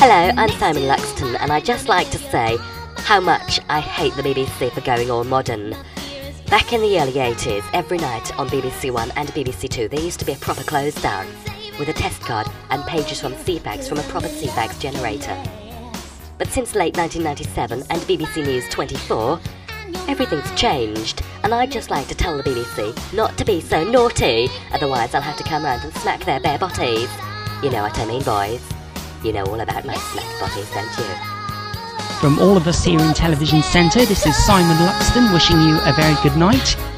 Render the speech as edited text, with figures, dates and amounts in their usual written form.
Hello, I'm Simon Luxton, and I'd just like to say how much I hate the BBC for going all modern. Back in the early 80s, every night on BBC One and BBC Two, there used to be a proper clothes dance with a test card and pages from CFAX from a proper CFAX generator. But since late 1997 and BBC News 24, everything's changed, and I'd just like to tell the BBC not to be so naughty, otherwise I'll have to come round and smack their bare botties. You know what I mean, boys? You know all about my smacked botties, don't you? From all of us here in Television Centre, this is Simon Luxton wishing you a very good night.